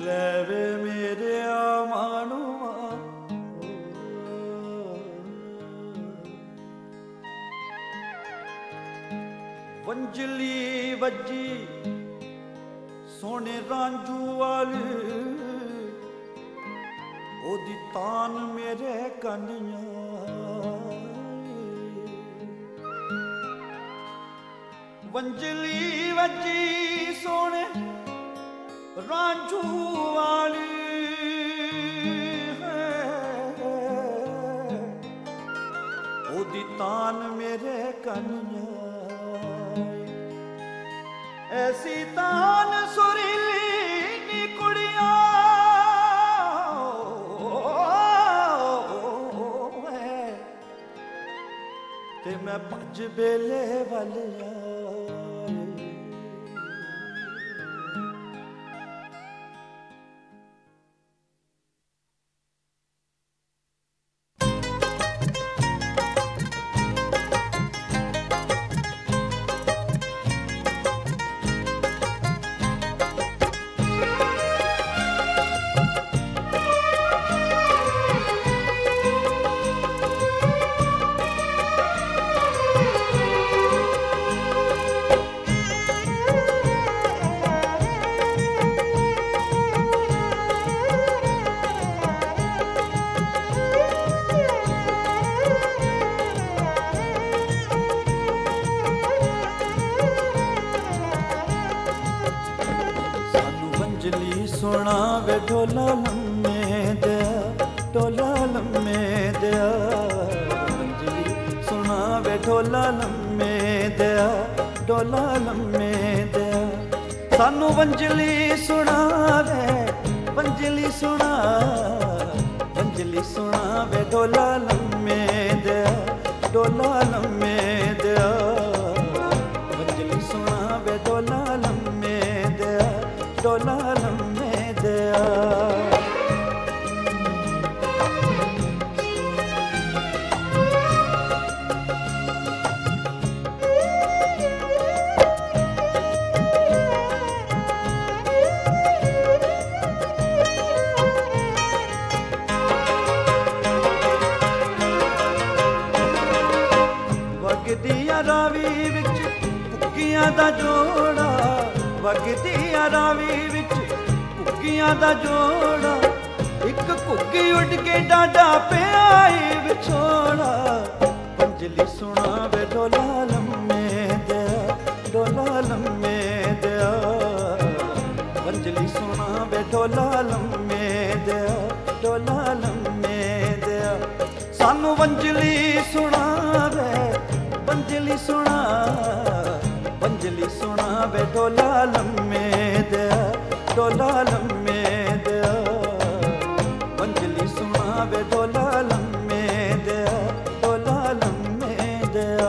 ਲੈ ਵੇ ਮੇਰੇ ਮਾਣੂਆ ਵੰਜਲੀ ਵੱਜੀ ਸੋਹਣੇ ਰਾਂਝੂ ਵਾਲੀ ਉਹਦੀ ਤਾਨ ਮੇਰੇ ਕੰਨੀਆਂ ਵੰਜਲੀ ਵੱਜੀ ਸੋਹਣੇ ਰਾਂਝੂ ਵਾਲੀ ਉਹਦੀ ਤਾਨ ਮੇਰੇ ਕੰਨੀਆਂ ਐਸੀ ਤਾਨ ਸੁਰੀਲੀ ਨੀ ਕੁੜੀਆਂ ਤੇ ਮੈਂ ਭੱਜ ਬੇਲੇ ਵੱਲ ਸੁਣਾ ਵੇ ਢੋਲਾ ਲੰਮੇ ਦਿਆ ਢੋਲਾ ਲੰਮੇ ਦਿਆ ਵੰਜਲੀ ਸੁਣਾ ਵੇ ਢੋਲਾ ਲੰਮੇ ਦਿਆ ਢੋਲਾ ਲੰਮੇ ਦਿਆ ਸਾਨੂੰ ਵੰਜਲੀ ਸੁਣਾ ਵੇ ਵੰਜਲੀ ਸੁਣਾ ਵੰਜਲੀ ਸੁਣਾ ਵੇ ਢੋਲਾ ਲੰਮੇ ਦਿਆ ਢੋਲਾ ਲੰਮੇ ਦਿਆ ਵੰਜਲੀ ਸੁਣਾ ਵੇ ਢੋਲਾ ਲੰਮੇ ਦਿਆ ਢੋਲਾ ਲੰਮੇ ਦਿਆ ਵਗਦੀ ਆ ਰਾਵੀ ਵਿੱਚ ਕੁੱਕੀਆਂ ਦਾ ਜੋੜਾ ਵਗਦੀ ਆ ਰਾਵੀ ਵਿੱਚ ਕੁੱਕੀਆਂ ਦਾ ਜੋੜਾ ਇੱਕ ਕੁੱਕੀ ਉੱਡ ਕੇ ਡਾਡਾ ਪਿਆ ਈ ਵਿਛੋੜਾ ਵੰਜਲੀ ਸੁਣਾ ਵੇ ਢੋਲਾ ਲੰਮੇ ਦਿਆ ਢੋਲਾ ਲੰਮੇ ਦਿਆ ਵੰਜਲੀ ਸੁਣਾ ਵੇ ਢੋਲਾ ਲੰਮੇ ਦਿਆ ਢੋਲਾ ਲੰਮੇ ਦਿਆ ਸਾਨੂੰ ਵੰਜਲੀ ਸੁਣਾ ਵੇ ਵੰਜਲੀ ਸੁਣਾ ਵੰਜਲੀ ਸੁਣਾ ਵੇ ਢੋਲਾ ਲੰਮੇ ਦਿਆ ਢੋਲਾ ਲੰਮੇ ਦਿਆ ਵੰਜਲੀ ਸੁਣਾ ਵੇ ਢੋਲਾ ਲੰਮੇ ਦਿਆ ਢੋਲਾ ਲੰਮੇ ਦਿਆ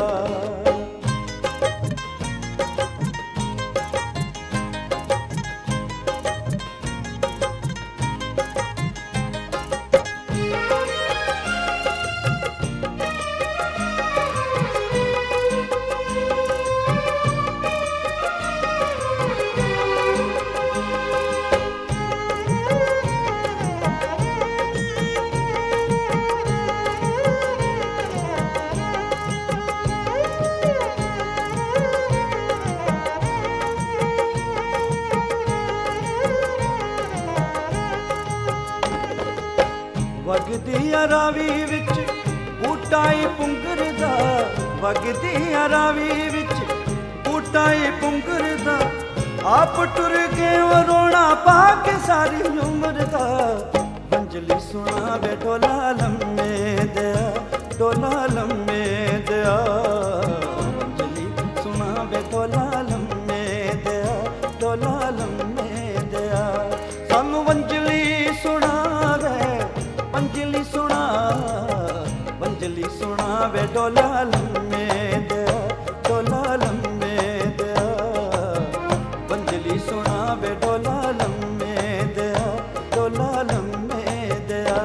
ਵਗਦੀ ਆ ਰਾਵੀ ਵਿੱਚ ਬੂਟਾ ਈ ਪੁੰਗਰ ਦਾ ਵਗਦੀ ਆ ਰਾਵੀ ਵਿੱਚ ਬੂਟਾ ਈ ਪੁੰਗਰ ਦਾ ਆਪ ਟੁਰ ਕੇ ਰੋਣਾ ਪਾ ਕੇ ਸਾਰੀ ਉਮਰ ਦਾ ਵੰਜਲੀ ਸੁਣਾ ਵੇ ਢੋਲਾ ਲੰਮੇ ਦਿਆ ਢੋਲਾ ਲੰਮੇ ਦਿਆ ਵੰਜਲੀ ਸੁਣਾ ਵੇ ਢੋਲਾ ਲੰਮੇ ਦਿਆ ਢੋਲਾ ਲੰਮੇ ਦਿਆ ਸਾਨੂੰ ਵੰਜਲੀ ਸੁਣਾ ਵੰਜਲੀ ਸੁਣਾ ਵੰਜਲੀ ਸੁਣਾ ਵੇ ਢੋਲਾ ਲੰਮੇ ਦਿਆ ਢੋਲਾ ਲੰਮੇ ਦਿਆ ਵੰਜਲੀ ਸੁਣਾ ਵੇ ਢੋਲਾ ਲੰਮੇ ਦਿਆ ਢੋਲਾ ਲੰਮੇ ਦਿਆ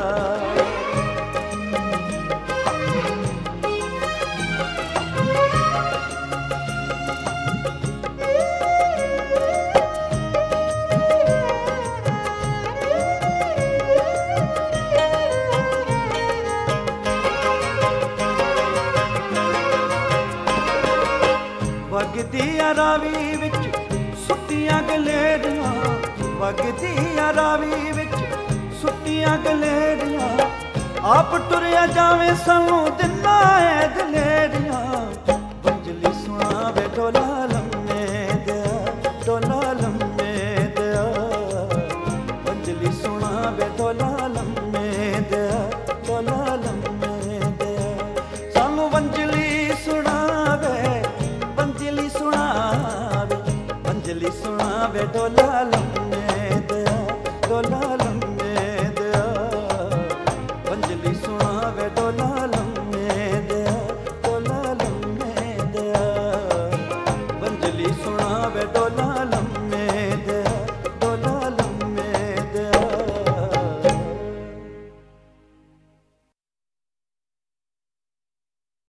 ਰਾਵੀ ਵਿੱਚ ਸੁੱਤੀਆਂ ਗਲੇੜੀਆਂ, ਵਗਦੀਆਂ ਰਾਵੀ ਵਿੱਚ ਸੁੱਤੀਆਂ ਗਲੇੜੀਆਂ। ਆਪ ਟੁਰਿਆ ਜਾਵੇਂ ਸਾਨੂੰ ਦਿਨਾਂ ਐ ਦਲੇੜੀਆਂ। ਵੰਜਲੀ ਸੁਣਾਵੇ ਡੋਲਾ ਲੰਮੇ ਦਿਆ, ਡੋਲਾ ਲੰਮੇ ਦਿਆ। ਵੰਜਲੀ ਸੁਣਾਵੇ ਡੋਲਾ ਲੰਮੇ ਦਿਆ, ਡੋਲਾ ਲੰਮੇ ਦਿਆ। ਸਾਨੂੰ ਵੰਜਲੀ ਸੁਣਾਵੇ, ਵੰਜਲੀ ਸੁਣਾਵੇ, ਵੰਜਲੀ ਸੁਣਾਵੇ ਡੋਲਾ ਲੰਮੇ